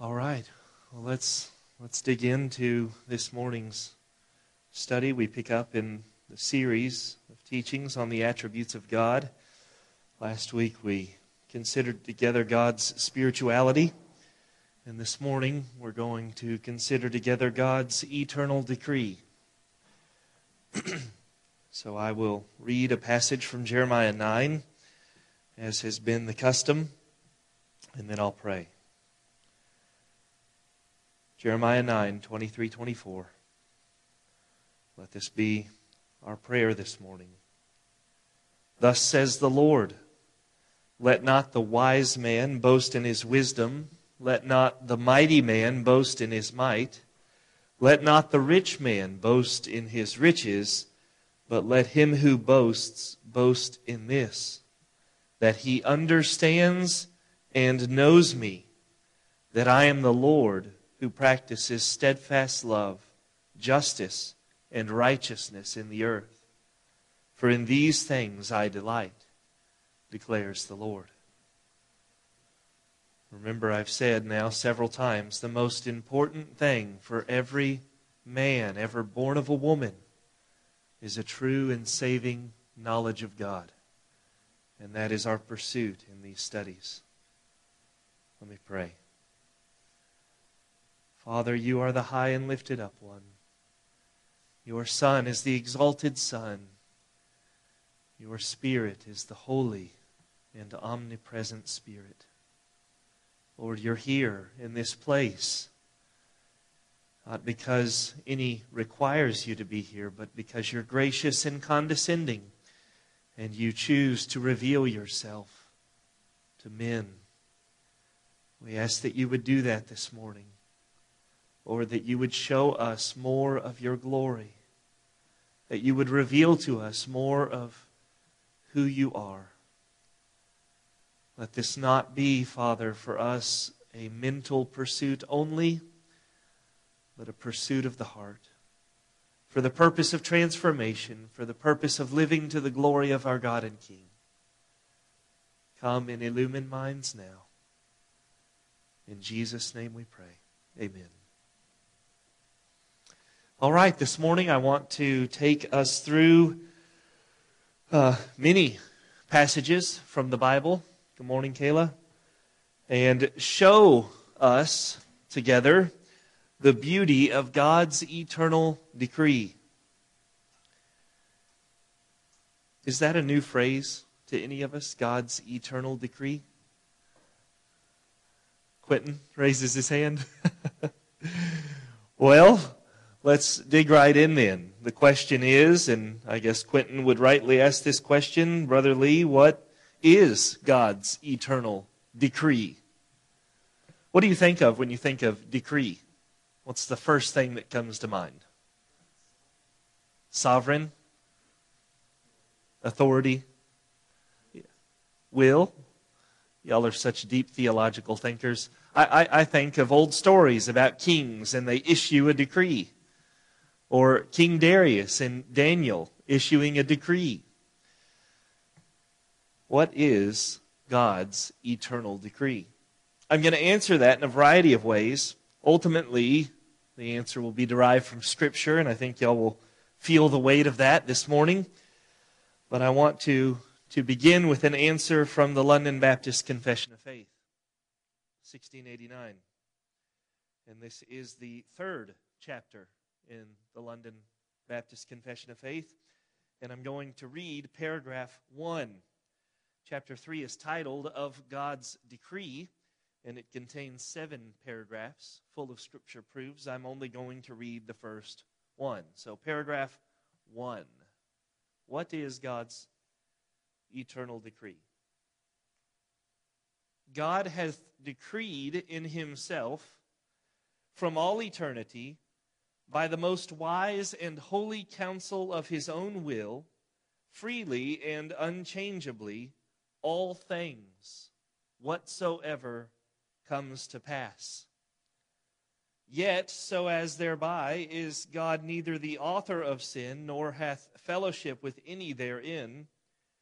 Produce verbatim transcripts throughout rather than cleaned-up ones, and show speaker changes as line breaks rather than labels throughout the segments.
All right. Well, let's let's dig into this morning's study. We pick up in the series of teachings on the attributes of God. Last week we considered together God's spirituality, and this morning we're going to consider together God's eternal decree. So I will read a passage from Jeremiah nine, as has been the custom, and then I'll pray. Jeremiah nine, twenty-three, twenty-four. Let this be our prayer this morning. Thus says the Lord, let not the wise man boast in his wisdom, let not the mighty man boast in his might, let not the rich man boast in his riches, but let him who boasts boast in this, that he understands and knows me, that I am the Lord, who practices steadfast love, justice, and righteousness in the earth. For in these things I delight, declares the Lord. Remember, I've said now several times, the most important thing for every man ever born of a woman is a true and saving knowledge of God. And that is our pursuit in these studies. Let me pray. Father, you are the high and lifted up one. Your Son is the exalted Son. Your Spirit is the holy and omnipresent Spirit. Lord, you're here in this place, not because any requires you to be here, but because you're gracious and condescending, and you choose to reveal yourself to men. We ask that you would do that this morning. Lord, that you would show us more of your glory, that you would reveal to us more of who you are. Let this not be, Father, for us a mental pursuit only, but a pursuit of the heart, for the purpose of transformation, for the purpose of living to the glory of our God and King. Come and illumine minds now. In Jesus' name we pray. Amen. All right, this morning I want to take us through uh, many passages from the Bible. Good morning, Kayla. And show us together the beauty of God's eternal decree. Is that a new phrase to any of us? God's eternal decree? Quentin raises his hand. Well, let's dig right in then. The question is, and I guess Quentin would rightly ask this question, Brother Lee, what is God's eternal decree? What do you think of when you think of decree? What's the first thing that comes to mind? Sovereign? Authority? Will? Y'all are such deep theological thinkers. I, I, I think of old stories about kings and they issue a decree. Or King Darius and Daniel issuing a decree. What is God's eternal decree? I'm going to answer that in a variety of ways. Ultimately, the answer will be derived from Scripture, and I think y'all will feel the weight of that this morning. But I want to, to begin with an answer from the London Baptist Confession of Faith, sixteen eighty-nine. And this is the third chapter in the London Baptist Confession of Faith. And I'm going to read paragraph one. Chapter three is titled, Of God's Decree, and it contains seven paragraphs full of Scripture proofs. I'm only going to read the first one. So paragraph one. What is God's eternal decree? God hath decreed in himself from all eternity, by the most wise and holy counsel of his own will, freely and unchangeably, all things, whatsoever comes to pass. Yet, so as thereby is God neither the author of sin, nor hath fellowship with any therein,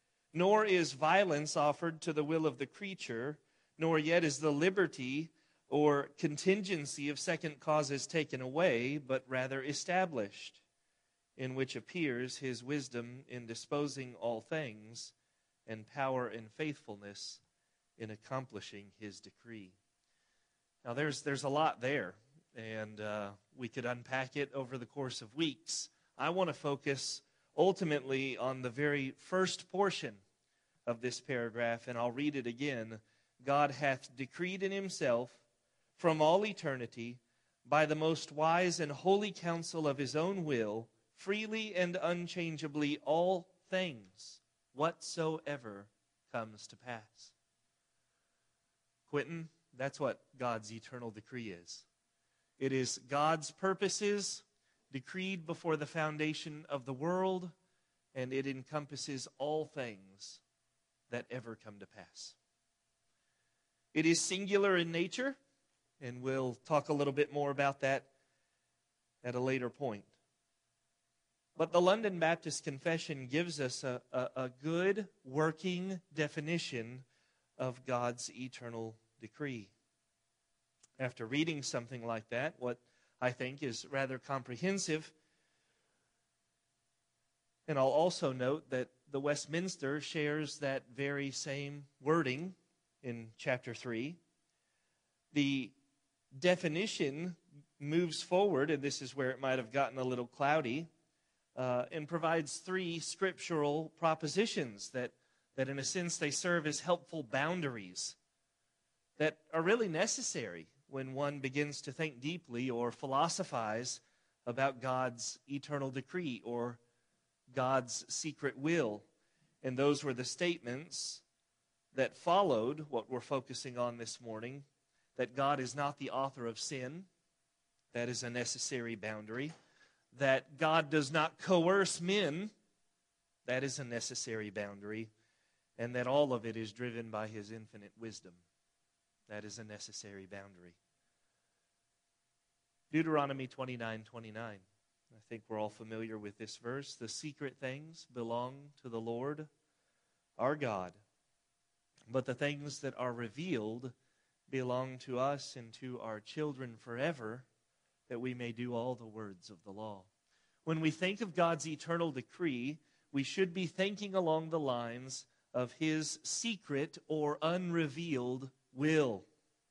nor is violence offered to the will of the creature, nor yet is the liberty or contingency of second causes taken away, but rather established, in which appears his wisdom in disposing all things, and power and faithfulness in accomplishing his decree. Now, there's there's a lot there, and uh, we could unpack it over the course of weeks. I want to focus ultimately on the very first portion of this paragraph, and I'll read it again. God hath decreed in himself from all eternity, by the most wise and holy counsel of his own will, freely and unchangeably all things, whatsoever comes to pass. Quentin, that's what God's eternal decree is. It is God's purposes decreed before the foundation of the world, and it encompasses all things that ever come to pass. It is singular in nature, and we'll talk a little bit more about that at a later point. But the London Baptist Confession gives us a, a, a good working definition of God's eternal decree. After reading something like that, what I think is rather comprehensive, and I'll also note that the Westminster shares that very same wording in chapter three. The definition moves forward, and this is where it might have gotten a little cloudy, uh, and provides three scriptural propositions that, that in a sense they serve as helpful boundaries that are really necessary when one begins to think deeply or philosophize about God's eternal decree or God's secret will. And those were the statements that followed what we're focusing on this morning, that God is not the author of sin. That is a necessary boundary. That God does not coerce men. That is a necessary boundary. And that all of it is driven by his infinite wisdom. That is a necessary boundary. Deuteronomy twenty-nine twenty-nine. I think we're all familiar with this verse. The secret things belong to the Lord our God, but the things that are revealed belong to us and to our children forever, that we may do all the words of the law. When we think of God's eternal decree, we should be thinking along the lines of his secret or unrevealed will.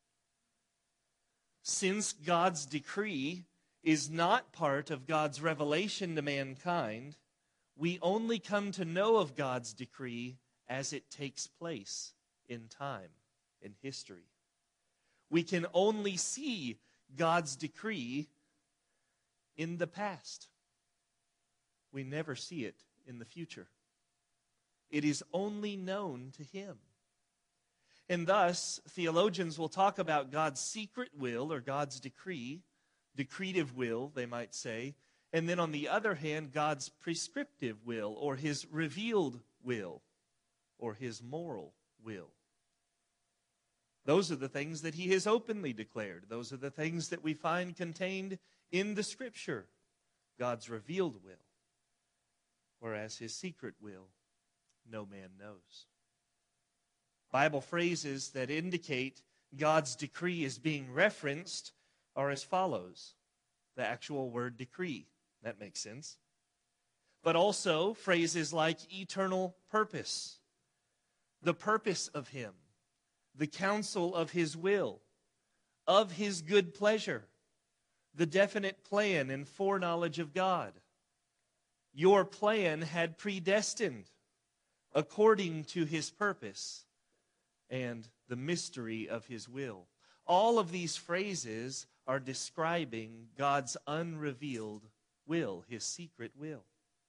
Since God's decree is not part of God's revelation to mankind, we only come to know of God's decree as it takes place in time, in history. We can only see God's decree in the past. We never see it in the future. It is only known to him. And thus, theologians will talk about God's secret will, or God's decree, decretive will, they might say, and then on the other hand, God's prescriptive will, or his revealed will, or his moral will. Those are the things that he has openly declared. Those are the things that we find contained in the Scripture, God's revealed will, whereas his secret will, no man knows. Bible phrases that indicate God's decree is being referenced are as follows. The actual word decree. That makes sense. But also phrases like eternal purpose, the purpose of him, the counsel of his will, of his good pleasure, the definite plan and foreknowledge of God. Your plan had predestined according to his purpose and the mystery of his will. All of these phrases are describing God's unrevealed will, his secret will.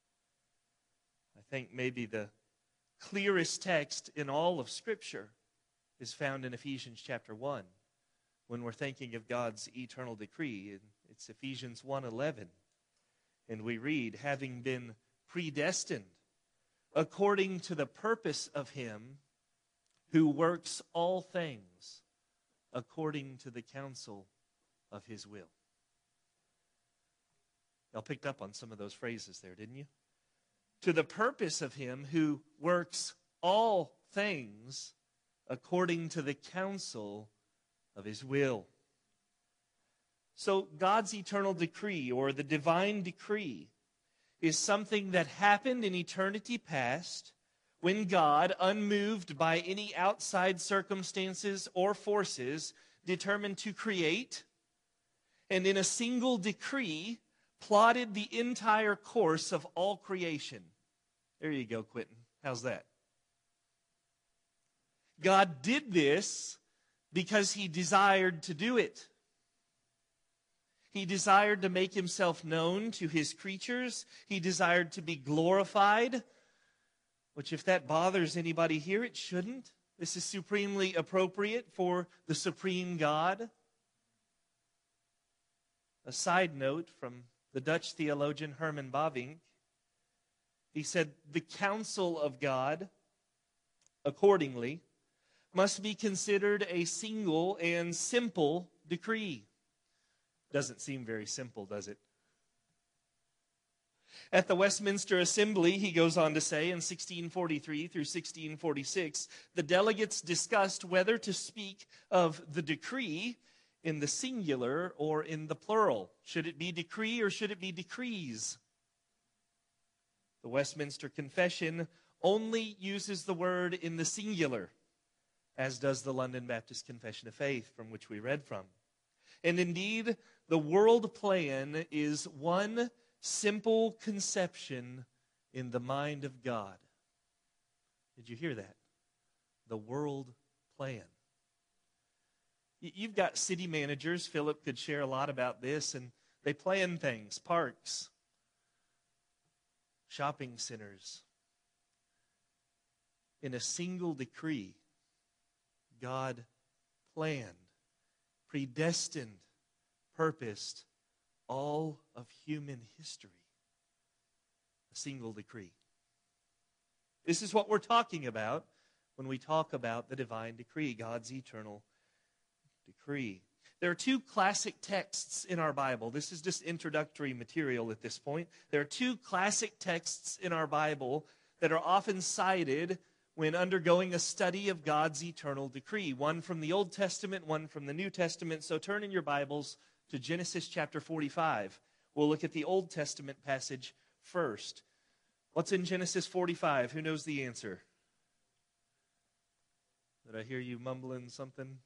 I think maybe the clearest text in all of Scripture is found in Ephesians chapter one, when we're thinking of God's eternal decree. And it's Ephesians one eleven. And we read, having been predestined according to the purpose of him who works all things according to the counsel of his will. Y'all picked up on some of those phrases there, didn't you? To the purpose of him who works all things according to the counsel of his will. So God's eternal decree, or the divine decree, is something that happened in eternity past when God, unmoved by any outside circumstances or forces, determined to create, and in a single decree, plotted the entire course of all creation. There you go, Quentin. How's that? God did this because He desired to do it. He desired to make Himself known to His creatures. He desired to be glorified, which if that bothers anybody here, it shouldn't. This is supremely appropriate for the supreme God. A side note from the Dutch theologian Herman Bavinck. He said, the counsel of God, accordingly, must be considered a single and simple decree. Doesn't seem very simple, does it? At the Westminster Assembly, he goes on to say, in sixteen forty-three through sixteen forty-six, the delegates discussed whether to speak of the decree in the singular or in the plural. Should it be decree or should it be decrees? The Westminster Confession only uses the word in the singular, as does the London Baptist Confession of Faith, from which we read from. And indeed, the world plan is one simple conception in the mind of God. Did you hear that? The world plan. You've got city managers, Philip could share a lot about this, and they plan things, parks, shopping centers. In a single decree, God planned, predestined, purposed all of human history. A single decree. This is what we're talking about when we talk about the divine decree, God's eternal decree. There are two classic texts in our Bible. This is just introductory material at this point. There are two classic texts in our Bible that are often cited when undergoing a study of God's eternal decree. One from the Old Testament, one from the New Testament. So turn in your Bibles to Genesis chapter forty-five. We'll look at the Old Testament passage first. What's in Genesis forty-five? Who knows the answer? Did I hear you mumbling something?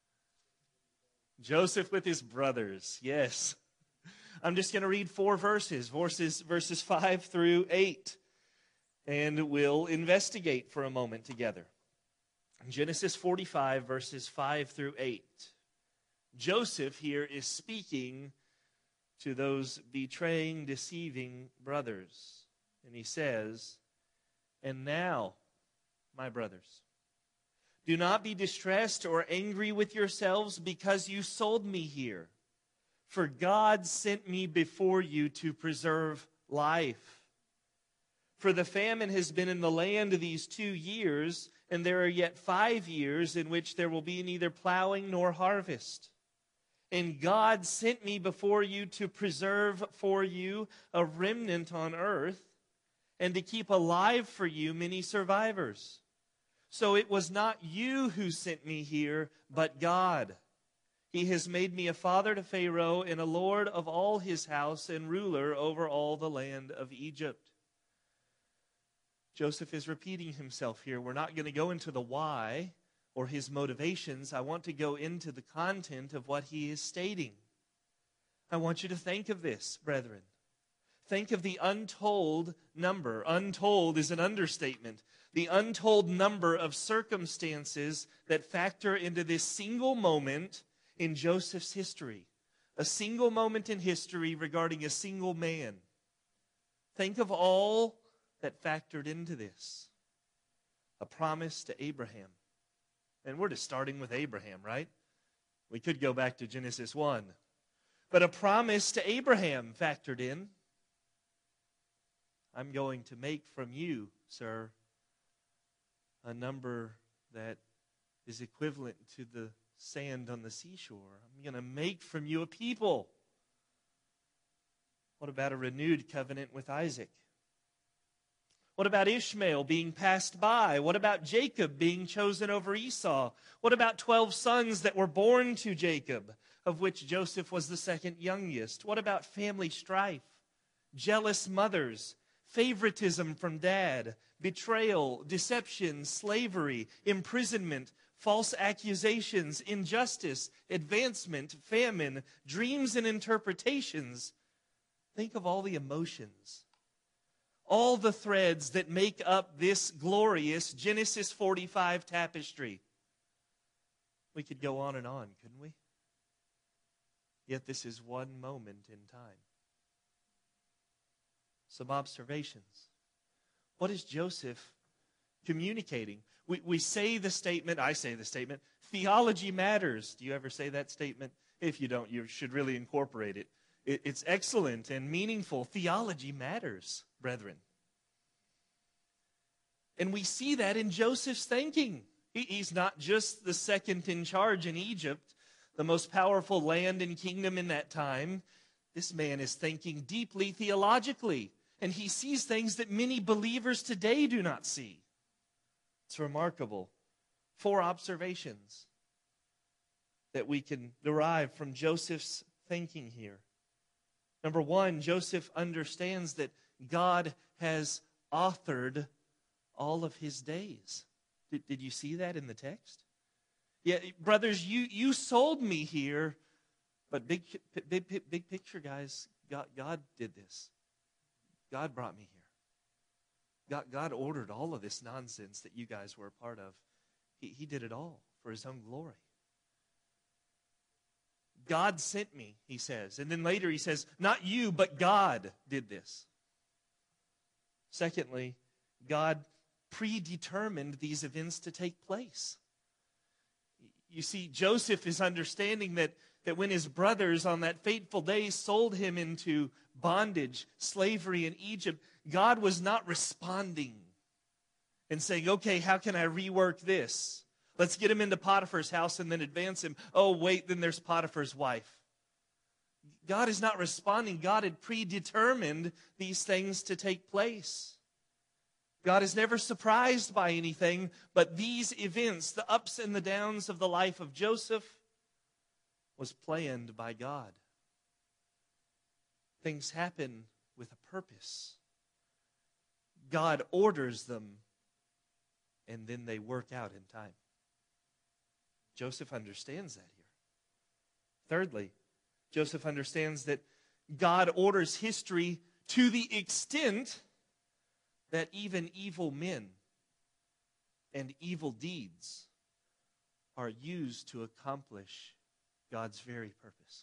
Joseph with his brothers. Yes. I'm just going to read four verses, verses, verses five through eight. And we'll investigate for a moment together. Genesis forty-five, verses five through eight. Joseph here is speaking to those betraying, deceiving brothers. And he says, "And now, my brothers, do not be distressed or angry with yourselves because you sold me here. For God sent me before you to preserve life. For the famine has been in the land these two years, and there are yet five years in which there will be neither plowing nor harvest. And God sent me before you to preserve for you a remnant on earth, and to keep alive for you many survivors. So it was not you who sent me here, but God. He has made me a father to Pharaoh and a lord of all his house and ruler over all the land of Egypt." Joseph is repeating himself here. We're not going to go into the why or his motivations. I want to go into the content of what he is stating. I want you to think of this, brethren. Think of the untold number. Untold is an understatement. The untold number of circumstances that factor into this single moment in Joseph's history. A single moment in history regarding a single man. Think of all that factored into this. A promise to Abraham. And we're just starting with Abraham, right? We could go back to Genesis one. But a promise to Abraham factored in. I'm going to make from you, sir, a number that is equivalent to the sand on the seashore. I'm going to make from you a people. What about a renewed covenant with Isaac? What about Ishmael being passed by? What about Jacob being chosen over Esau? What about twelve sons that were born to Jacob? of which Joseph was the second youngest? What about family strife, jealous mothers, favoritism from dad, betrayal, deception, slavery, imprisonment, false accusations, injustice, advancement, famine, dreams and interpretations? Think of all the emotions, all the threads that make up this glorious Genesis forty-five tapestry. We could go on and on, couldn't we? Yet this is one moment in time. Some observations. What is Joseph communicating? We, we say the statement, I say the statement, theology matters. Do you ever say that statement? If you don't, you should really incorporate it. it it's excellent and meaningful. Theology matters, brethren. And we see that in Joseph's thinking. He, he's not just the second in charge in Egypt, the most powerful land and kingdom in that time. This man is thinking deeply theologically. And he sees things that many believers today do not see. It's remarkable. Four observations that we can derive from Joseph's thinking here. Number one, Joseph understands that God has authored all of his days. Did, did you see that in the text? Yeah, brothers, you, you sold me here, but big, big, big picture, guys, God, God did this. God brought me here. God, God ordered all of this nonsense that you guys were a part of. He, he did it all for His own glory. God sent me, he says. And then later he says, not you, but God did this. Secondly, God predetermined these events to take place. You see, Joseph is understanding that, that when his brothers on that fateful day sold him into bondage, slavery in Egypt, God was not responding and saying, okay, how can I rework this? Let's get him into Potiphar's house and then advance him. Oh, wait, then there's Potiphar's wife. God is not responding. God had predetermined these things to take place. God is never surprised by anything, but these events, the ups and the downs of the life of Joseph, was planned by God. Things happen with a purpose. God orders them, and then they work out in time. Joseph understands that here. Thirdly, Joseph understands that God orders history to the extent that even evil men and evil deeds are used to accomplish God's very purpose.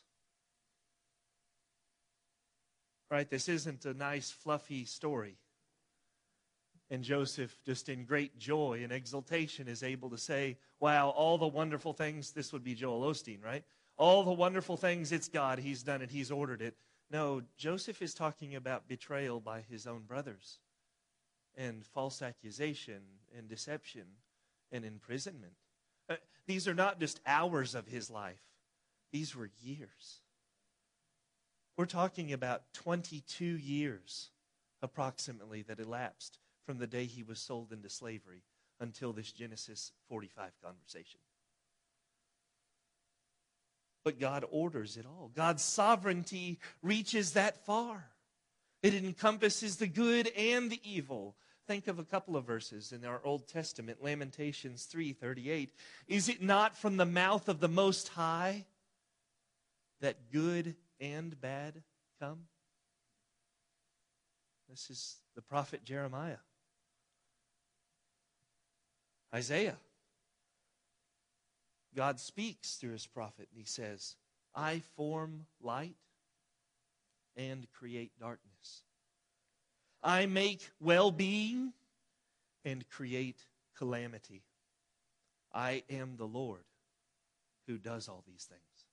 Right? This isn't a nice, fluffy story. And Joseph, just in great joy and exultation, is able to say, wow, all the wonderful things, this would be Joel Osteen, right? All the wonderful things, it's God, He's done it, He's ordered it. No, Joseph is talking about betrayal by his own brothers, and false accusation, and deception, and imprisonment. Uh, these are not just hours of his life. These were years. We're talking about twenty-two years, approximately, that elapsed from the day he was sold into slavery until this Genesis forty-five conversation. But God orders it all. God's sovereignty reaches that far. It encompasses the good and the evil. Think of a couple of verses in our Old Testament, Lamentations three thirty-eight. Is it not from the mouth of the Most High that good and bad come? This is the prophet Jeremiah. Isaiah. God speaks through his prophet, and he says, I form light and create darkness. I make well-being and create calamity. I am the Lord who does all these things.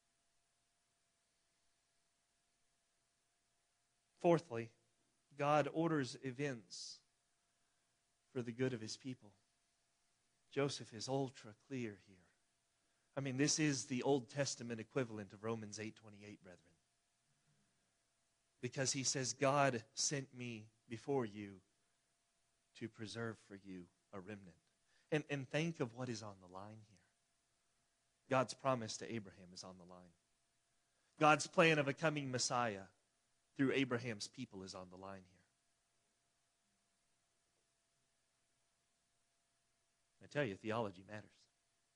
Fourthly, God orders events for the good of his people. Joseph is ultra clear here. I mean, this is the Old Testament equivalent of Romans eight twenty-eight, brethren. Because he says, God sent me before you to preserve for you a remnant. And, and think of what is on the line here. God's promise to Abraham is on the line. God's plan of a coming Messiah through Abraham's people is on the line here. I tell you, theology matters.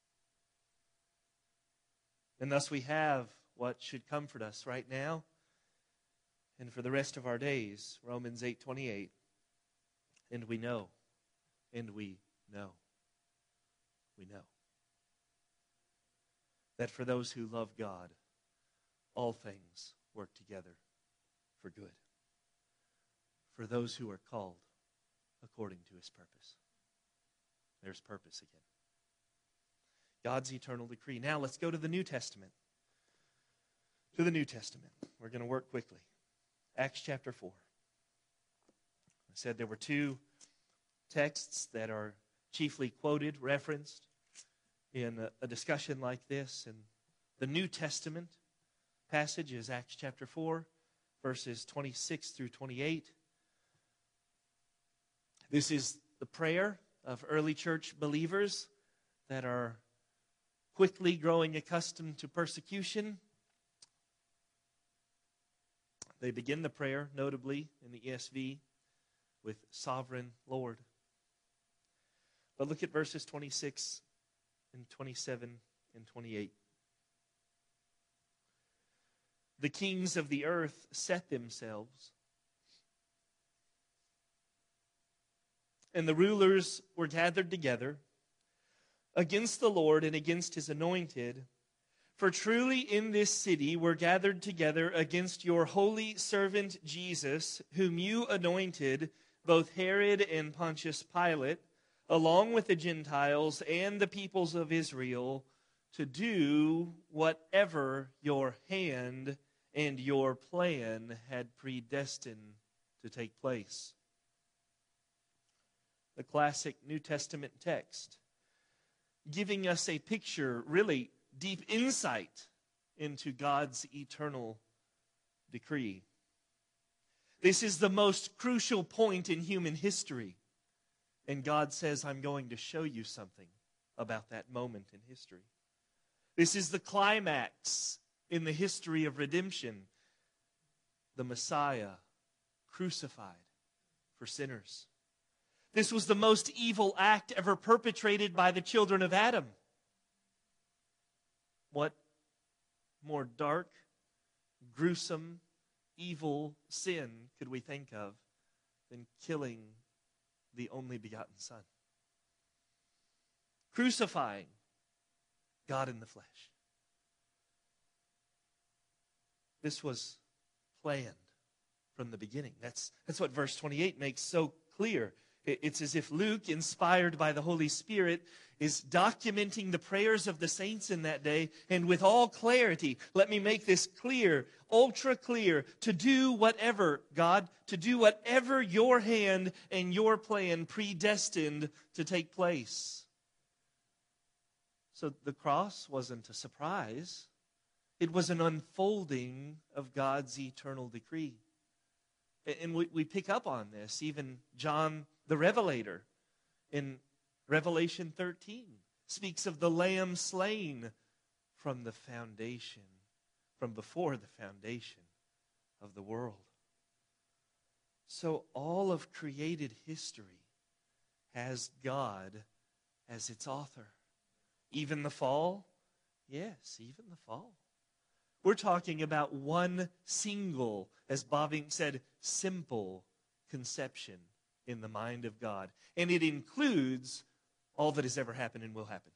And thus we have what should comfort us right now and for the rest of our days, Romans eight twenty-eight. And we know, and we know, we know that for those who love God, all things work together for good. For those who are called according to His purpose. There's purpose again. God's eternal decree. Now let's go to the New Testament. To the New Testament. We're going to work quickly. Acts chapter four. I said there were two texts that are chiefly quoted, referenced in a, a discussion like this. And the New Testament passage is Acts chapter four, verses twenty-six through twenty-eight. This is the prayer of early church believers that are quickly growing accustomed to persecution. They begin the prayer, notably in the E S V, with Sovereign Lord. But look at verses twenty-six and twenty-seven and twenty-eight. The kings of the earth set themselves, and the rulers were gathered together against the Lord and against His anointed. For truly in this city were gathered together against your holy servant Jesus, whom you anointed, both Herod and Pontius Pilate, along with the Gentiles and the peoples of Israel, to do whatever your hand and your plan had predestined to take place. The classic New Testament text, giving us a picture, really deep insight into God's eternal decree. This is the most crucial point in human history. And God says, I'm going to show you something about that moment in history. This is the climax in the history of redemption. The Messiah crucified for sinners. This was the most evil act ever perpetrated by the children of Adam. What more dark, gruesome, evil sin could we think of than killing the only begotten Son? Crucifying God in the flesh. This was planned from the beginning. That's, that's what verse twenty-eight makes so clear. It's as if Luke, inspired by the Holy Spirit, is documenting the prayers of the saints in that day, and with all clarity, let me make this clear, ultra clear, to do whatever, God, to do whatever your hand and your plan predestined to take place. So the cross wasn't a surprise. It was an unfolding of God's eternal decree. And we, we pick up on this, even John the Revelator in Revelation thirteen speaks of the Lamb slain from the foundation, from before the foundation of the world. So all of created history has God as its author. Even the fall? Yes, even the fall. We're talking about one single, as Bobbing said, simple conception in the mind of God. And it includes all that has ever happened and will happen.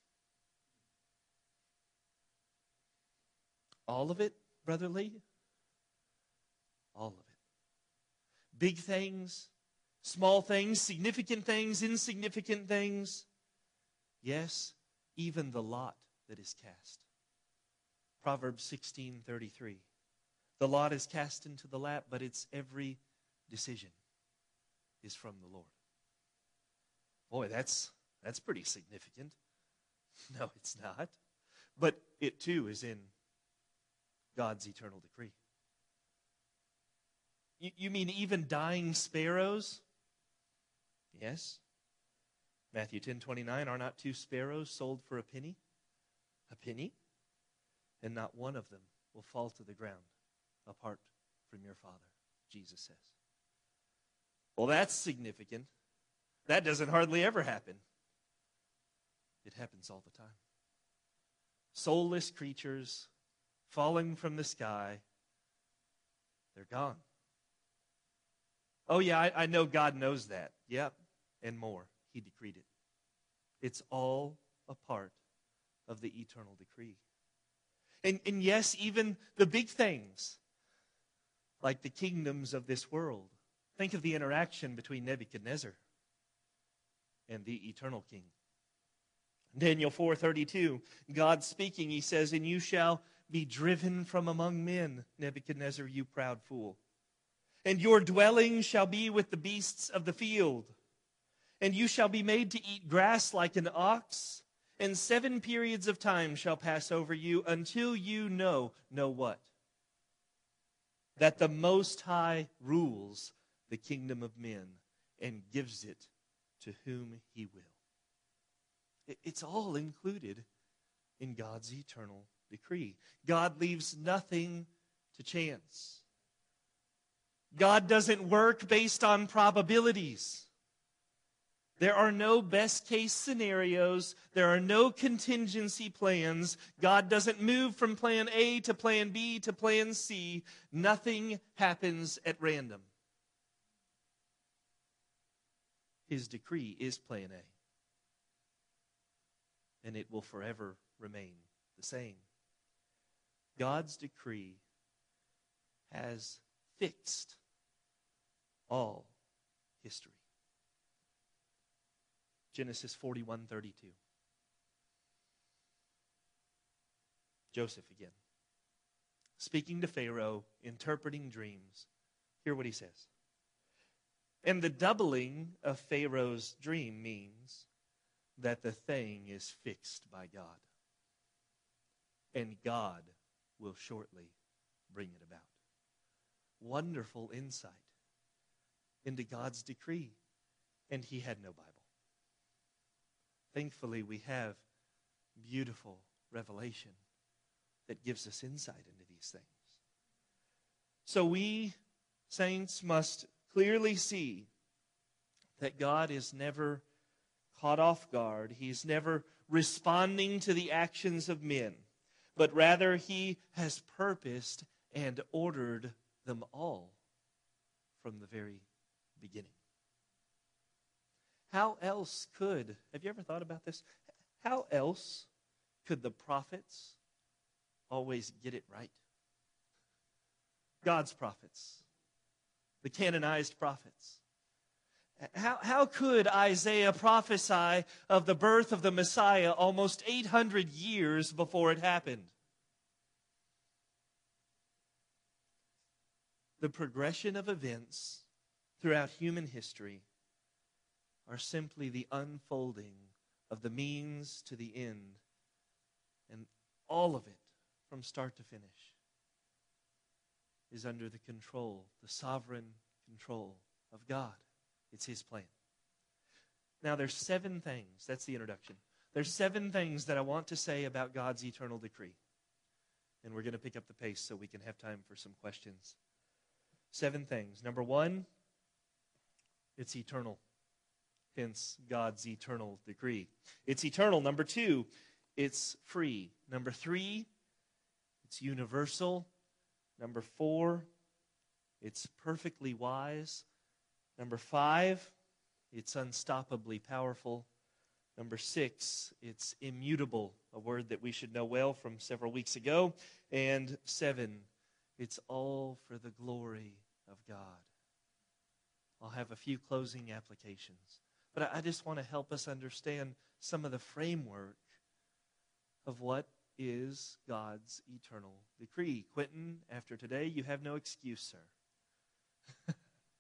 All of it, Brother Lee? All of it. Big things, small things, significant things, insignificant things. Yes, even the lot that is cast. Proverbs sixteen thirty-three. The lot is cast into the lap, but its every decision is from the Lord. Boy, that's that's pretty significant. No, it's not. But it too is in God's eternal decree. You, you mean even dying sparrows? Yes. Matthew ten twenty-nine, are not two sparrows sold for a penny? A penny? And not one of them will fall to the ground apart from your Father, Jesus says. Well, that's significant. That doesn't hardly ever happen. It happens all the time. Soulless creatures falling from the sky, they're gone. Oh yeah, I, I know God knows that. Yep, and more. He decreed it. It's all a part of the eternal decree. And, and yes, even the big things, like the kingdoms of this world. Think of the interaction between Nebuchadnezzar and the eternal king. Daniel four thirty-two, God speaking, he says, "And you shall be driven from among men, Nebuchadnezzar, you proud fool. And your dwelling shall be with the beasts of the field. And you shall be made to eat grass like an ox. And seven periods of time shall pass over you until you know," know what? "That the Most High rules the kingdom of men and gives it to whom he will." It's all included in God's eternal decree. God leaves nothing to chance. God doesn't work based on probabilities. There are no best case scenarios. There are no contingency plans. God doesn't move from plan A to plan B to plan C. Nothing happens at random. His decree is plan A. And it will forever remain the same. God's decree has fixed all history. Genesis forty-one thirty-two. Joseph again. Speaking to Pharaoh, interpreting dreams. Hear what he says. "And the doubling of Pharaoh's dream means that the thing is fixed by God. And God will shortly bring it about." Wonderful insight into God's decree. And he had no Bible. Thankfully, we have beautiful revelation that gives us insight into these things. So we, saints, must clearly see that God is never caught off guard. He's never responding to the actions of men, but rather he has purposed and ordered them all from the very beginning. How else could, have you ever thought about this? How else could the prophets always get it right? God's prophets, the canonized prophets. How, how could Isaiah prophesy of the birth of the Messiah almost eight hundred years before it happened? The progression of events throughout human history are simply the unfolding of the means to the end, and all of it, from start to finish, is under the control, the sovereign control of God. It's his plan. Now, there's seven things. That's the introduction. There's seven things that I want to say about God's eternal decree. And we're going to pick up the pace so we can have time for some questions. Seven things. Number one, it's eternal. Hence, God's eternal decree. It's eternal. Number two, it's free. Number three, it's universal. Number four, it's perfectly wise. Number five, it's unstoppably powerful. Number six, it's immutable, a word that we should know well from several weeks ago. And seven, it's all for the glory of God. I'll have a few closing applications. But I just want to help us understand some of the framework of what is God's eternal decree. Quentin, after today, you have no excuse, sir.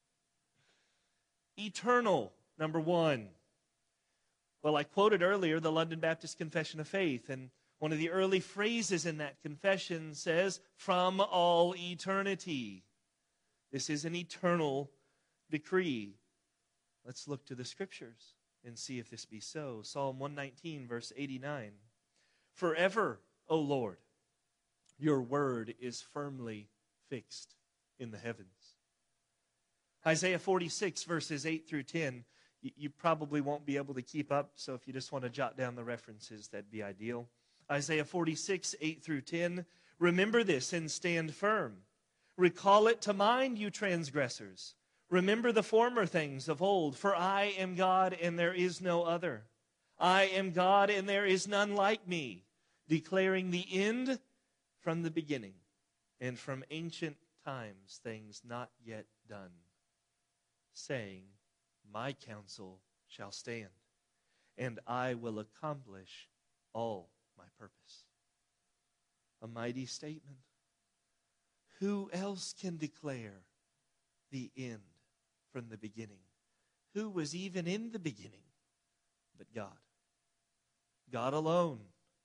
Eternal, number one. Well, I quoted earlier the London Baptist Confession of Faith, and one of the early phrases in that confession says, "From all eternity." This is an eternal decree. Let's look to the Scriptures and see if this be so. Psalm one nineteen, verse eighty-nine. "Forever, O Lord, Your word is firmly fixed in the heavens. Isaiah forty-six, verses eight through ten, you, you probably won't be able to keep up, so if you just want to jot down the references, that'd be ideal. Isaiah forty-six, eight through ten, remember this and stand firm. Recall it to mind, you transgressors. Remember the former things of old, for I am God and there is no other. I am God and there is none like me, declaring the end from the beginning, and from ancient times things not yet done, saying, my counsel shall stand, and I will accomplish all my purpose. A mighty statement. Who else can declare the end from the beginning? Who was even in the beginning but God? God alone.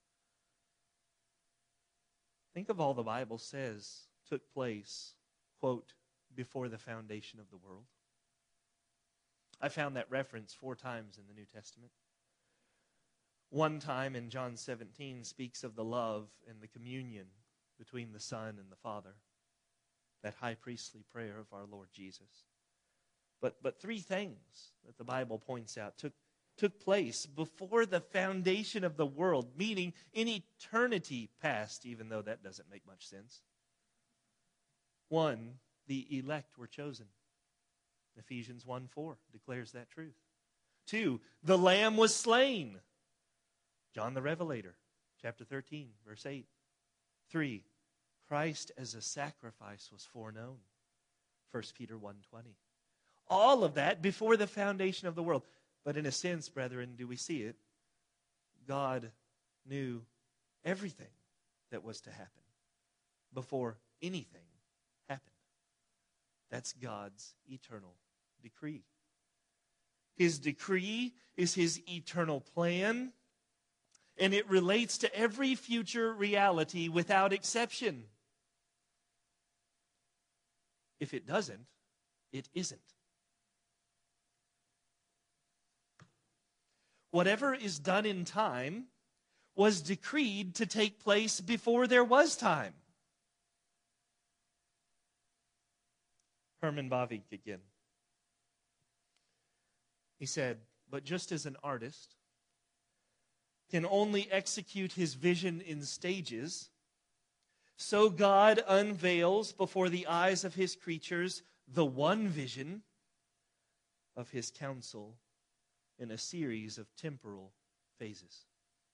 Think of all the Bible says took place, quote, before the foundation of the world. I found that reference four times in the New Testament. One time in John seventeen speaks of the love and the communion between the Son and the Father. That high priestly prayer of our Lord Jesus. But, but three things that the Bible points out took, took place before the foundation of the world, meaning in eternity past, even though that doesn't make much sense. One, the elect were chosen. Ephesians one four declares that truth. Two, the Lamb was slain. John the Revelator, chapter thirteen, verse eight. Three, Christ as a sacrifice was foreknown. First Peter one twenty. All of that before the foundation of the world. But in a sense, brethren, do we see it? God knew everything that was to happen before anything happened. That's God's eternal decree. His decree is His eternal plan, and it relates to every future reality without exception. If it doesn't, it isn't. Whatever is done in time was decreed to take place before there was time. Herman Bavinck again. He said, but just as an artist can only execute his vision in stages, so God unveils before the eyes of His creatures the one vision of His counsel in a series of temporal phases.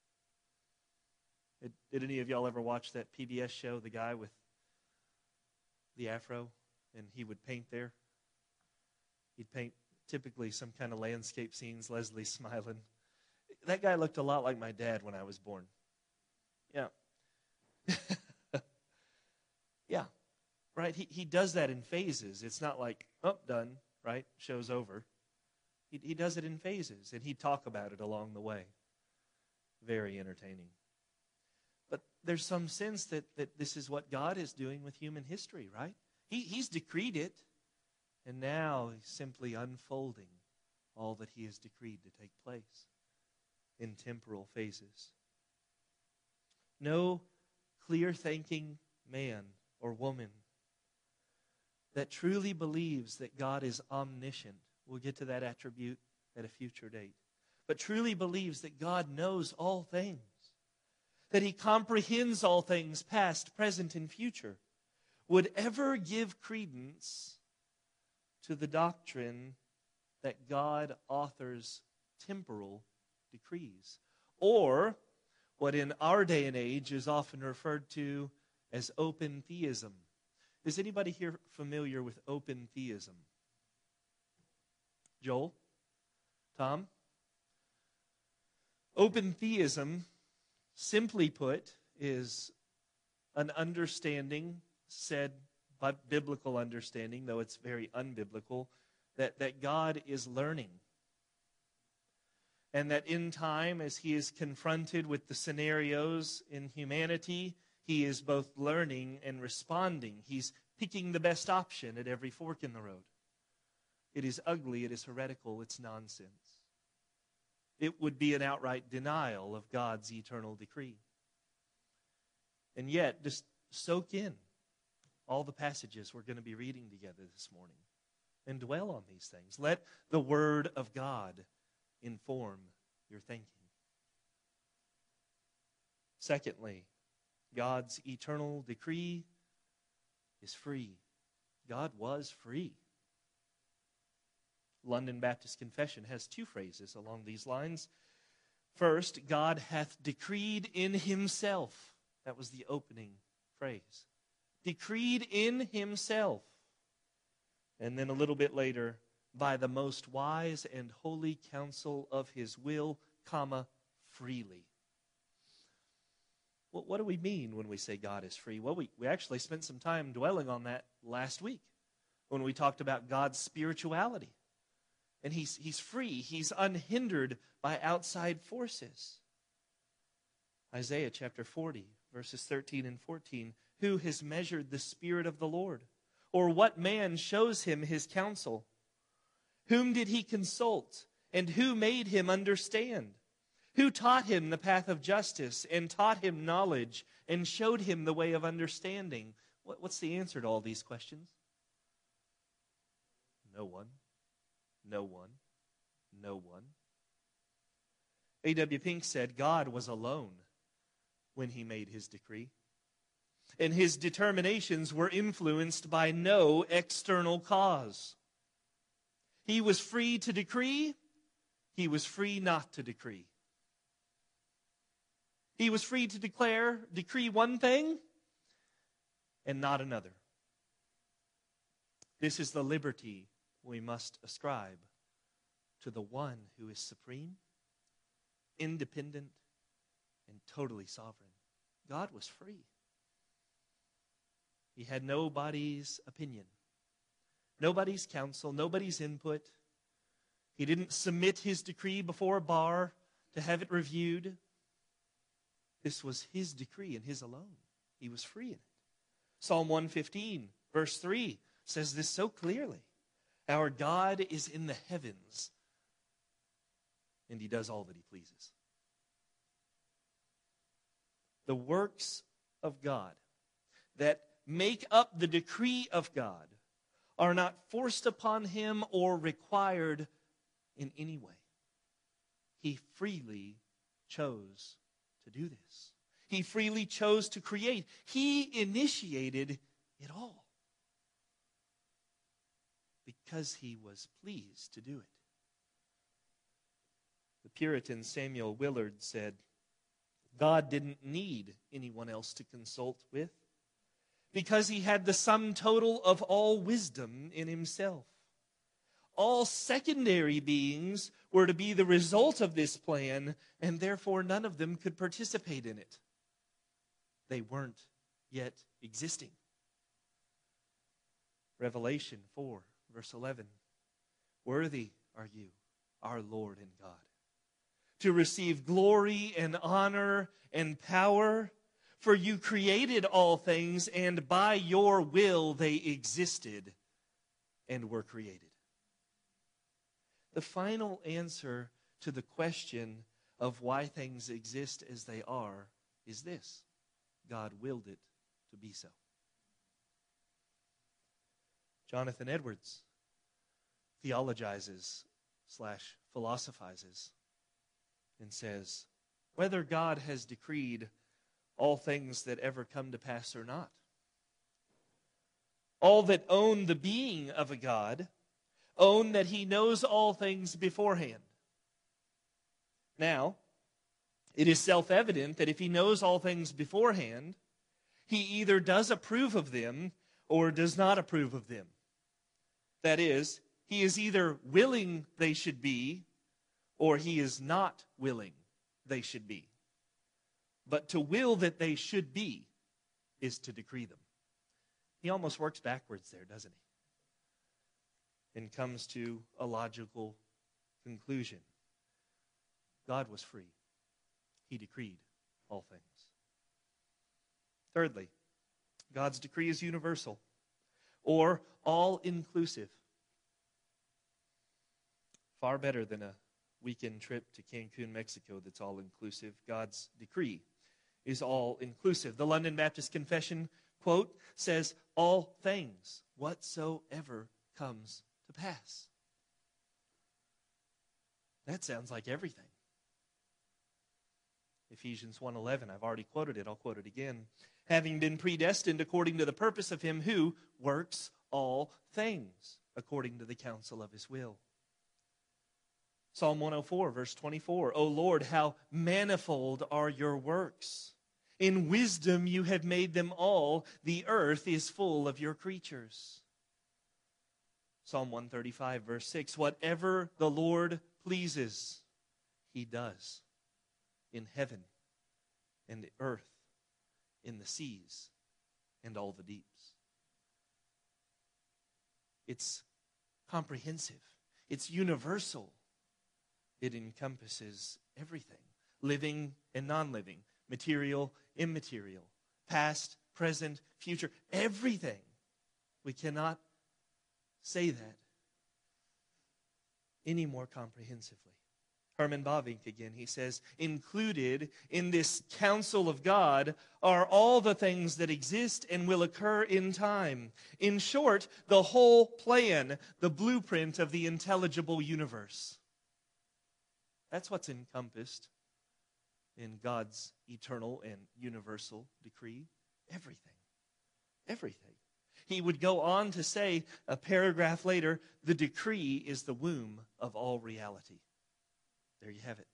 Did, did any of y'all ever watch that P B S show, the guy with the afro, and he would paint there? He'd paint typically some kind of landscape scenes, Leslie smiling. That guy looked a lot like my dad when I was born. Yeah. Yeah, right? He he does that in phases. It's not like, oh, done, right? Show's over. He, he does it in phases, and he'd talk about it along the way. Very entertaining. But there's some sense that, that this is what God is doing with human history, right? He He's decreed it, and now He's simply unfolding all that He has decreed to take place in temporal phases. No clear-thinking man or woman that truly believes that God is omniscient, we'll get to that attribute at a future date, but truly believes that God knows all things, that He comprehends all things, past, present, and future, would ever give credence to the doctrine that God authors temporal decrees, or what in our day and age is often referred to as open theism. Is anybody here familiar with open theism? Joel? Tom? Open theism, simply put, is an understanding, said by biblical understanding, though it's very unbiblical, that, that God is learning. And that in time, as He is confronted with the scenarios in humanity, He is both learning and responding. He's picking the best option at every fork in the road. It is ugly, it is heretical, it's nonsense. It would be an outright denial of God's eternal decree. And yet, just soak in all the passages we're going to be reading together this morning and dwell on these things. Let the Word of God inform your thinking. Secondly, God's eternal decree is free. God was free. London Baptist Confession has two phrases along these lines. First, God hath decreed in himself. That was the opening phrase. Decreed in himself. And then a little bit later, by the most wise and holy counsel of his will, comma, freely. Well, what do we mean when we say God is free? Well, we, we actually spent some time dwelling on that last week when we talked about God's spirituality. And he's, he's free. He's unhindered by outside forces. Isaiah chapter forty, verses thirteen and fourteen. Who has measured the Spirit of the Lord? Or what man shows him his counsel? Whom did he consult? And who made him understand? Who taught him the path of justice and taught him knowledge and showed him the way of understanding? What, what's the answer to all these questions? No one. No one. No one. A W Pink said God was alone when he made his decree. And his determinations were influenced by no external cause. He was free to decree. He was free not to decree. He was free to declare, decree one thing and not another. This is the liberty we must ascribe to the one who is supreme, independent, and totally sovereign. God was free. He had nobody's opinion, nobody's counsel, nobody's input. He didn't submit his decree before a bar to have it reviewed. This was his decree and his alone. He was free in it. Psalm one fifteen, verse three, says this so clearly. Our God is in the heavens, and he does all that he pleases. The works of God that make up the decree of God are not forced upon him or required in any way. He freely chose to do this. He freely chose to create. He initiated it all because he was pleased to do it. The Puritan Samuel Willard said, God didn't need anyone else to consult with because he had the sum total of all wisdom in himself. All secondary beings were to be the result of this plan, and therefore none of them could participate in it. They weren't yet existing. Revelation four, verse eleven. Worthy are you, our Lord and God, to receive glory and honor and power, for you created all things, and by your will they existed and were created. The final answer to the question of why things exist as they are is this: God willed it to be so. Jonathan Edwards theologizes slash philosophizes and says, whether God has decreed all things that ever come to pass or not, all that own the being of a God own that he knows all things beforehand. Now, it is self-evident that if he knows all things beforehand, he either does approve of them or does not approve of them. That is, he is either willing they should be or he is not willing they should be. But to will that they should be is to decree them. He almost works backwards there, doesn't he? And comes to a logical conclusion. God was free. He decreed all things. Thirdly, God's decree is universal or all-inclusive. Far better than a weekend trip to Cancun, Mexico that's all-inclusive. God's decree is all-inclusive. The London Baptist Confession quote, says, all things, whatsoever comes to pass. That sounds like everything. Ephesians one eleven, I've already quoted it, I'll quote it again. Having been predestined according to the purpose of him who works all things according to the counsel of his will. Psalm one oh four, verse twenty-four, O Lord, how manifold are your works. In wisdom you have made them all. The earth is full of your creatures. Psalm one thirty-five, verse six, whatever the Lord pleases, he does. In heaven and the earth, in the seas and all the deeps. It's comprehensive. It's universal. It encompasses everything, living and non-living, material, immaterial, past, present, future, everything. We cannot say that any more comprehensively. Herman Bavinck again, he says, included in this counsel of God are all the things that exist and will occur in time. In short, the whole plan, the blueprint of the intelligible universe. That's what's encompassed in God's eternal and universal decree. Everything. Everything. He would go on to say, a paragraph later, the decree is the womb of all reality. There you have it.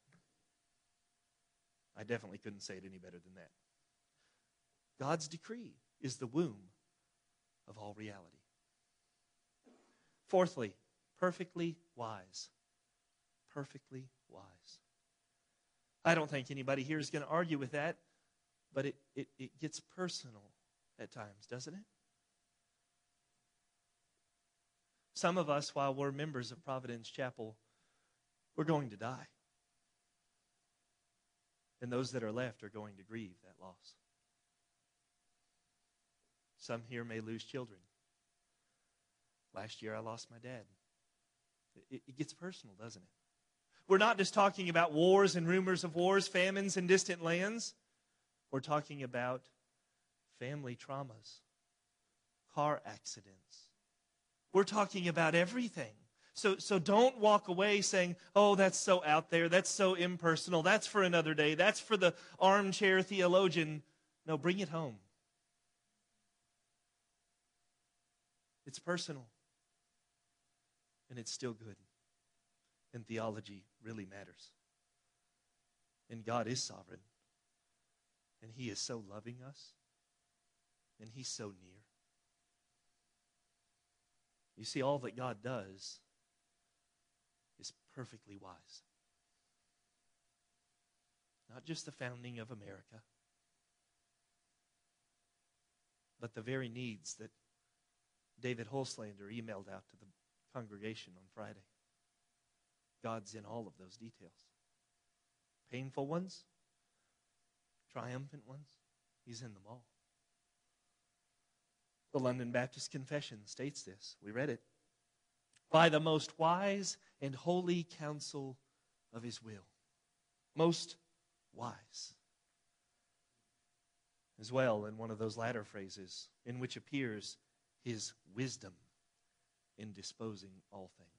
I definitely couldn't say it any better than that. God's decree is the womb of all reality. Fourthly, perfectly wise. Perfectly wise. I don't think anybody here is going to argue with that, but it, it, it gets personal at times, doesn't it? Some of us, while we're members of Providence Chapel, we're going to die. And those that are left are going to grieve that loss. Some here may lose children. Last year I lost my dad. It, it gets personal, doesn't it? We're not just talking about wars and rumors of wars, famines in distant lands. We're talking about family traumas, car accidents. We're talking about everything. So, so don't walk away saying, oh, that's so out there, that's so impersonal, that's for another day, that's for the armchair theologian. No, bring it home. It's personal. And it's still good. And theology really matters. And God is sovereign. And He is so loving us. And He's so near. You see, all that God does is perfectly wise. Not just the founding of America, but the very needs that David Holslander emailed out to the congregation on Friday. God's in all of those details. Painful ones, triumphant ones, He's in them all. The London Baptist Confession states this. We read it. By the most wise and holy counsel of His will. Most wise. As well, in one of those latter phrases, in which appears His wisdom in disposing all things.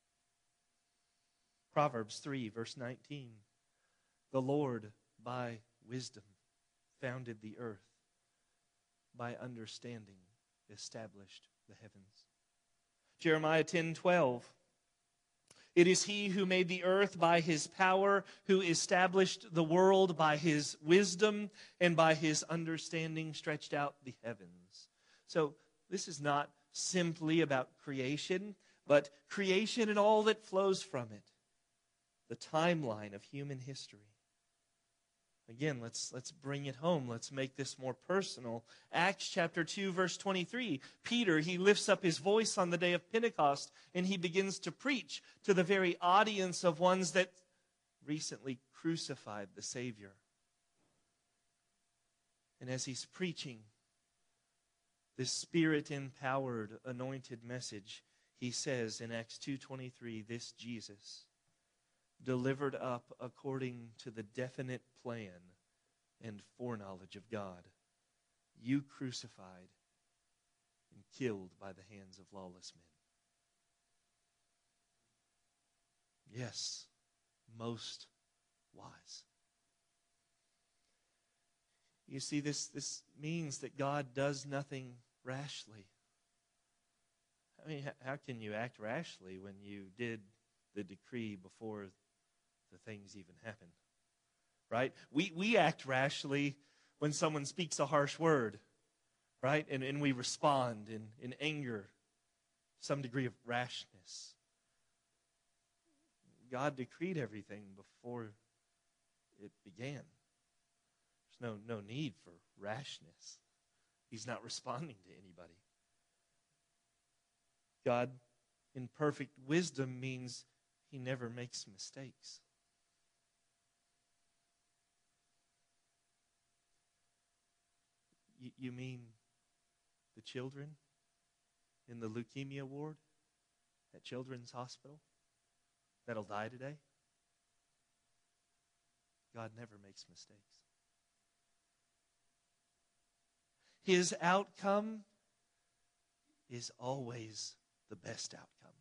Proverbs three, verse nineteen. The Lord, by wisdom, founded the earth. By understanding, established the heavens. Jeremiah ten twelve. It is He who made the earth by His power, who established the world by His wisdom, and by His understanding stretched out the heavens. So this is not simply about creation, but creation and all that flows from it. The timeline of human history. Again, let's, let's bring it home. Let's make this more personal. Acts chapter two, verse twenty-three. Peter, he lifts up his voice on the day of Pentecost, and he begins to preach to the very audience of ones that recently crucified the Savior. And as he's preaching this Spirit-empowered, anointed message, he says in Acts two twenty-three, this Jesus, delivered up according to the definite plan and foreknowledge of God, you crucified and killed by the hands of lawless men. Yes, most wise. You see, this, this means that God does nothing rashly. I mean, how can you act rashly when you did the decree before the things even happened? Right? We we act rashly when someone speaks a harsh word, right? And, and we respond in, in anger, some degree of rashness. God decreed everything before it began. There's no, no need for rashness. He's not responding to anybody. God, in perfect wisdom, means He never makes mistakes. You, you mean the children in the leukemia ward at Children's Hospital that'll die today? God never makes mistakes. His outcome is always the best outcome.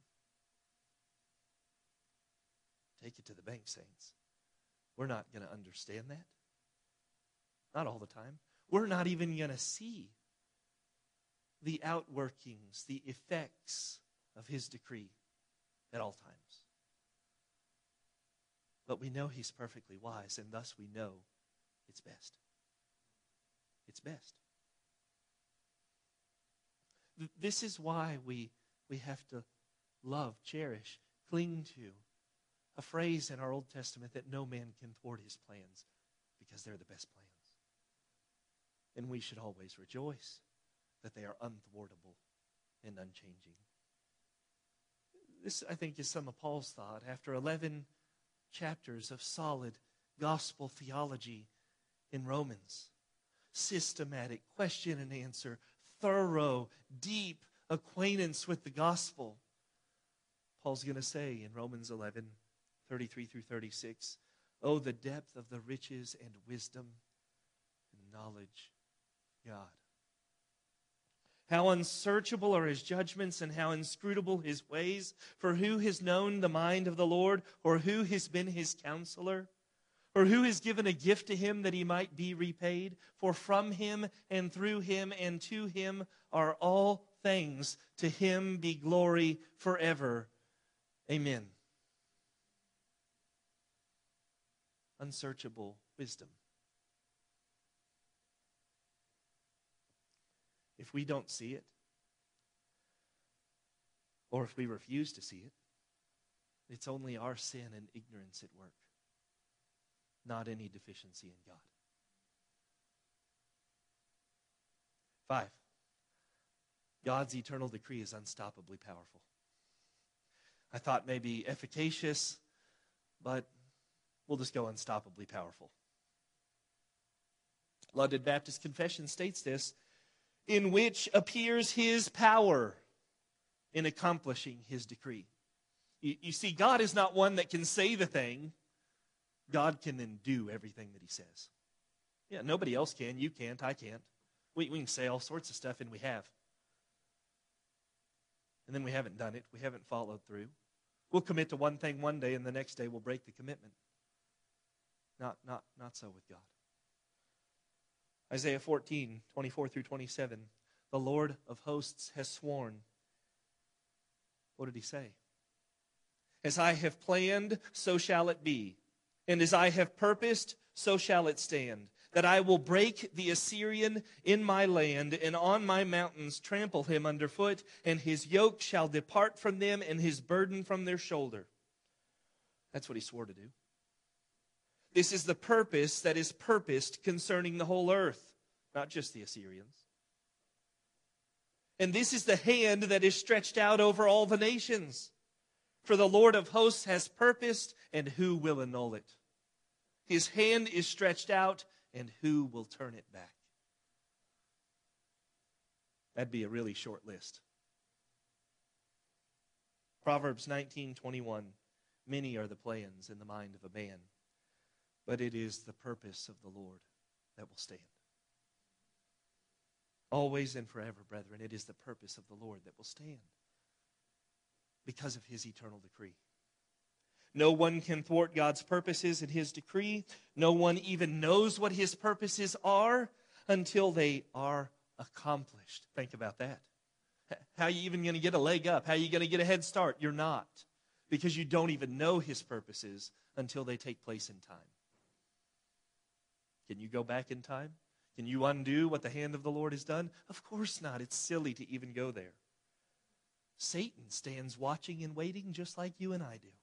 Take it to the bank, saints. We're not going to understand that. Not all the time. We're not even going to see the outworkings, the effects of His decree at all times. But we know He's perfectly wise, and thus we know it's best. It's best. This is why we, we have to love, cherish, cling to a phrase in our Old Testament that no man can thwart His plans because they're the best plans. And we should always rejoice that they are unthwartable and unchanging. This, I think, is some of Paul's thought. After eleven chapters of solid gospel theology in Romans, systematic question and answer, thorough, deep acquaintance with the gospel, Paul's going to say in Romans eleven, thirty-three through thirty-six, oh, the depth of the riches and wisdom and knowledge of God. How unsearchable are His judgments and how inscrutable His ways. For who has known the mind of the Lord, or who has been His counselor? Or who has given a gift to Him that He might be repaid? For from Him and through Him and to Him are all things. To Him be glory forever. Amen. Unsearchable wisdom. If we don't see it, or if we refuse to see it, it's only our sin and ignorance at work, not any deficiency in God. Five, God's eternal decree is unstoppably powerful. I thought maybe efficacious, but we'll just go unstoppably powerful. London Baptist Confession states this, in which appears His power in accomplishing His decree. You, you see, God is not one that can say the thing. God can then do everything that He says. Yeah, nobody else can. You can't. I can't. We, we can say all sorts of stuff, and we have. And then we haven't done it. We haven't followed through. We'll commit to one thing one day, and the next day we'll break the commitment. Not, not, not so with God. Isaiah fourteen, twenty-four through twenty-seven. The Lord of hosts has sworn. What did He say? As I have planned, so shall it be. And as I have purposed, so shall it stand. That I will break the Assyrian in my land, and on my mountains trample him underfoot, and his yoke shall depart from them, and his burden from their shoulder. That's what He swore to do. This is the purpose that is purposed concerning the whole earth, not just the Assyrians. And this is the hand that is stretched out over all the nations. For the Lord of hosts has purposed, and who will annul it? His hand is stretched out, and who will turn it back? That'd be a really short list. Proverbs nineteen twenty-one. Many are the plans in the mind of a man, but it is the purpose of the Lord that will stand. Always and forever, brethren, it is the purpose of the Lord that will stand because of his eternal decree. No one can thwart God's purposes and his decree. No one even knows what his purposes are until they are accomplished. Think about that. How are you even going to get a leg up? How are you going to get a head start? You're not. Because you don't even know his purposes until they take place in time. Can you go back in time? Can you undo what the hand of the Lord has done? Of course not. It's silly to even go there. Satan stands watching and waiting just like you and I do.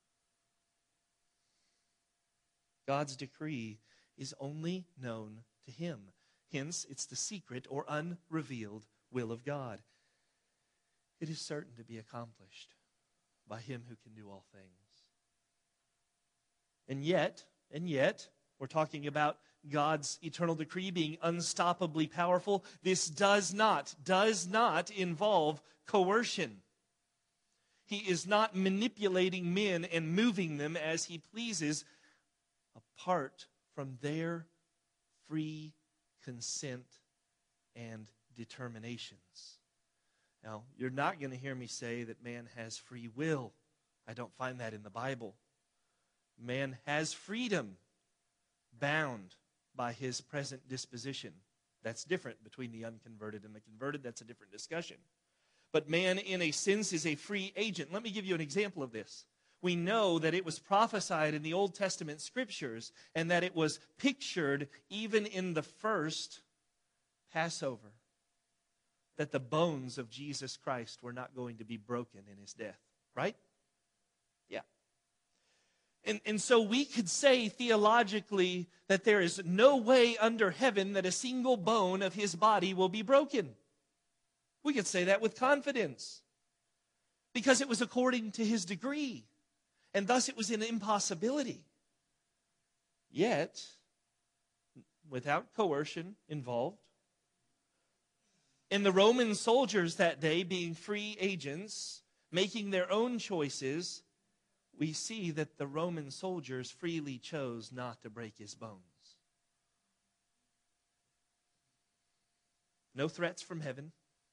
God's decree is only known to him. Hence, it's the secret or unrevealed will of God. It is certain to be accomplished by him who can do all things. And yet, and yet, we're talking about God's eternal decree being unstoppably powerful. This does not, does not involve coercion. He is not manipulating men and moving them as he pleases apart from their free consent and determinations. Now, you're not going to hear me say that man has free will. I don't find that in the Bible. Man has freedom bound by his present disposition. That's different between the unconverted and the converted. That's a different discussion. But man, in a sense, is a free agent. Let me give you an example of this. We know that it was prophesied in the Old Testament scriptures and that it was pictured even in the first Passover, that the bones of Jesus Christ were not going to be broken in his death. Right? Yeah. And, and so we could say theologically that there is no way under heaven that a single bone of his body will be broken. We could say that with confidence. Because it was according to his degree. And thus it was an impossibility. Yet, without coercion involved, and the Roman soldiers that day being free agents, making their own choices, we see that the Roman soldiers freely chose not to break his bones. No threats from heaven.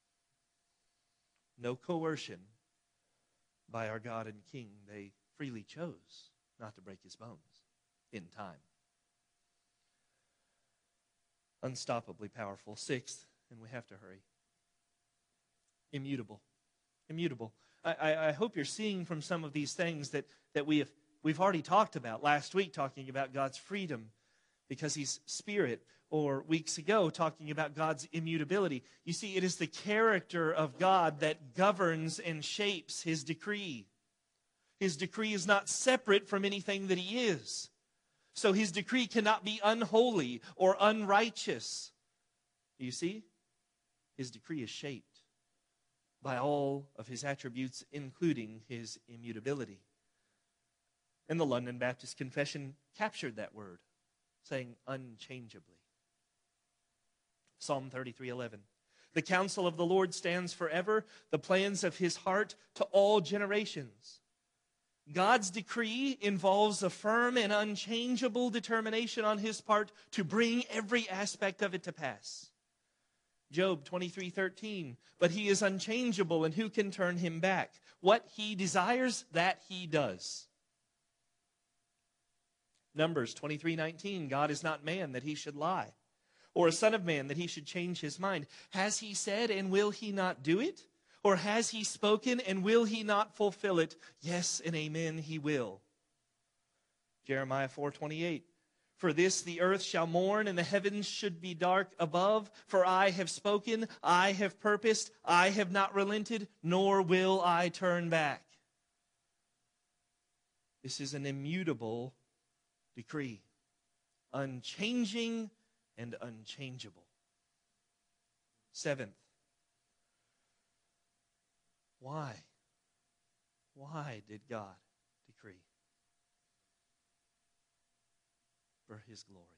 No coercion by our God and King. They freely chose not to break his bones in time. Unstoppably powerful. Sixth, and we have to hurry. Immutable. Immutable. I, I, I hope you're seeing from some of these things that, that we have, we've already talked about. Last week, talking about God's freedom because he's spirit, or weeks ago talking about God's immutability. You see, it is the character of God that governs and shapes his decree. His decree is not separate from anything that he is. So his decree cannot be unholy or unrighteous. You see, his decree is shaped by all of his attributes, including his immutability. And the London Baptist Confession captured that word, saying unchangeably. Psalm thirty-three eleven. The counsel of the Lord stands forever, the plans of his heart to all generations. God's decree involves a firm and unchangeable determination on his part to bring every aspect of it to pass. Job twenty-three thirteen. But he is unchangeable, and who can turn him back? What he desires, that he does. Numbers twenty-three nineteen. God is not man that he should lie, or a son of man that he should change his mind. Has he said, and will he not do it? Or has he spoken, and will he not fulfill it? Yes and amen, he will. Jeremiah four twenty-eight. For this the earth shall mourn, and the heavens should be dark above. For I have spoken, I have purposed, I have not relented, nor will I turn back. This is an immutable decree, unchanging and unchangeable. Seventh, why? Why did God decree? For his glory.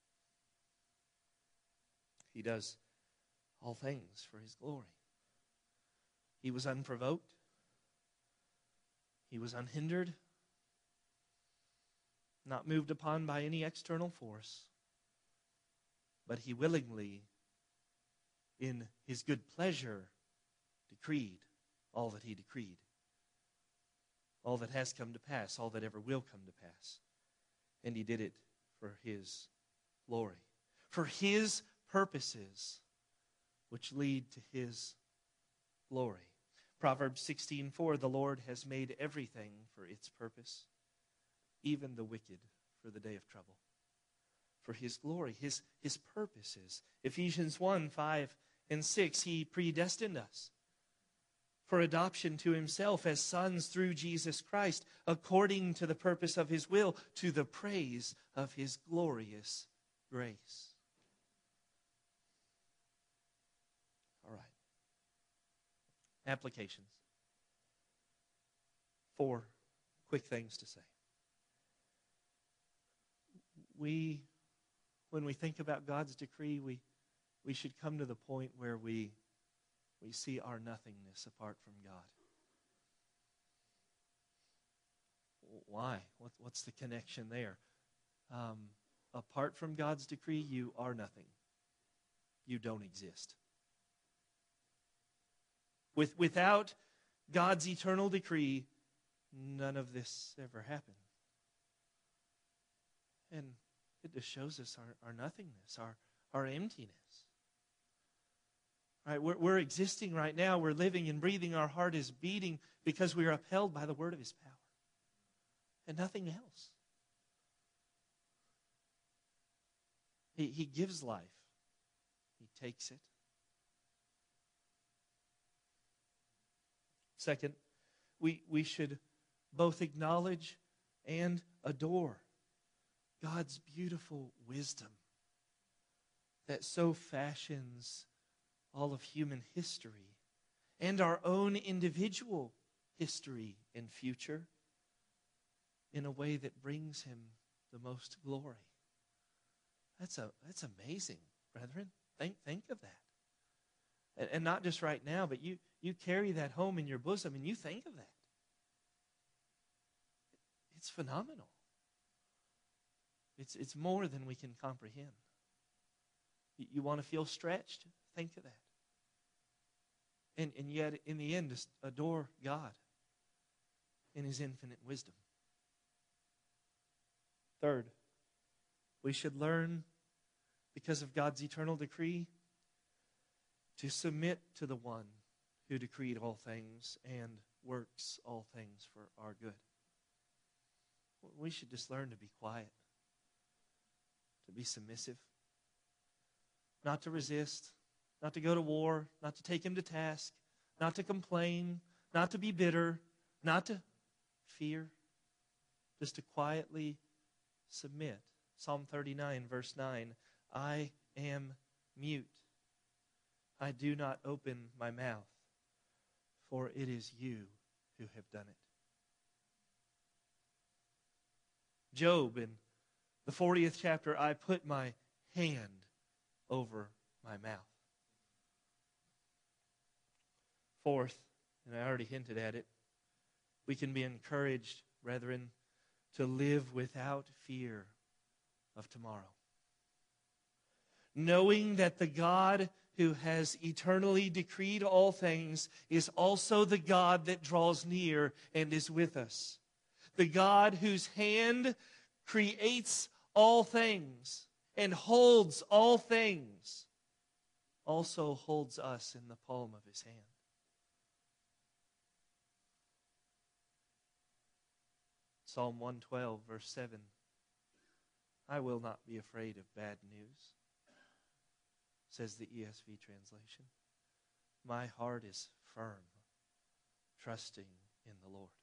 He does all things for his glory. He was unprovoked. He was unhindered. Not moved upon by any external force. But he willingly in his good pleasure, decreed all that he decreed. All that has come to pass, all that ever will come to pass. And he did it for his glory, for his purposes, which lead to his glory. Proverbs sixteen four, the Lord has made everything for its purpose, even the wicked for the day of trouble. For his glory, his, his purposes. Ephesians one five and six, he predestined us for adoption to himself as sons through Jesus Christ, according to the purpose of his will, to the praise of his glorious grace. All right. Applications. Four quick things to say. We, when we think about God's decree, we, we should come to the point where we, we see our nothingness apart from God. Why? What, what's the connection there? Um, apart from God's decree, you are nothing. You don't exist. With, without God's eternal decree, none of this ever happened. And it just shows us our, our nothingness, our, our emptiness. Right? We're, we're existing right now. We're living and breathing. Our heart is beating because we are upheld by the word of his power. And nothing else. He, he gives life. He takes it. Second, we, we should both acknowledge and adore God's beautiful wisdom that so fashions all of human history and our own individual history and future in a way that brings him the most glory. That's a that's amazing, brethren. Think think of that. And, and not just right now, but you, you carry that home in your bosom and you think of that. It's phenomenal. It's, it's more than we can comprehend. You, you want to feel stretched? Think of that. And, and yet, in the end, just adore God in his infinite wisdom. Third, we should learn, because of God's eternal decree, to submit to the one who decreed all things and works all things for our good. We should just learn to be quiet, to be submissive, not to resist, not to go to war, not to take him to task, not to complain, not to be bitter, not to fear, just to quietly submit. Psalm thirty-nine, verse nine, I am mute. I do not open my mouth, for it is you who have done it. Job, in the fortieth chapter, I put my hand over my mouth. Fourth, and I already hinted at it, we can be encouraged, brethren, to live without fear of tomorrow. Knowing that the God who has eternally decreed all things is also the God that draws near and is with us. The God whose hand creates all things and holds all things also holds us in the palm of his hand. Psalm one twelve, verse seven. I will not be afraid of bad news, says the E S V translation. My heart is firm, trusting in the Lord.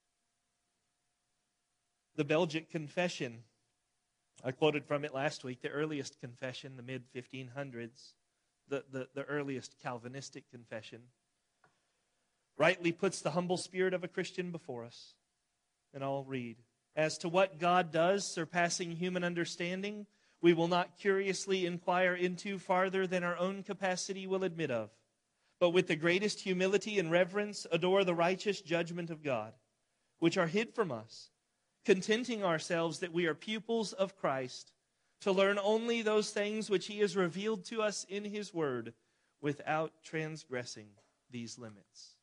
The Belgic Confession, I quoted from it last week, the earliest confession, the mid fifteen hundreds, the, the, the earliest Calvinistic confession, rightly puts the humble spirit of a Christian before us. And I'll read. As to what God does, surpassing human understanding, we will not curiously inquire into farther than our own capacity will admit of, but with the greatest humility and reverence adore the righteous judgment of God, which are hid from us, contenting ourselves that we are pupils of Christ, to learn only those things which he has revealed to us in his word, without transgressing these limits.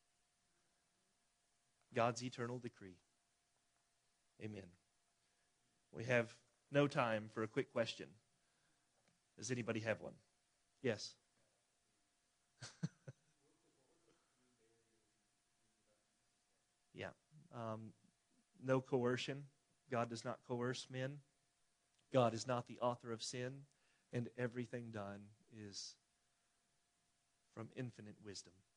God's eternal decree. Amen. We have no time for a quick question. Does anybody have one? Yes. yeah. Um, no coercion. God does not coerce men. God is not the author of sin. And everything done is from infinite wisdom.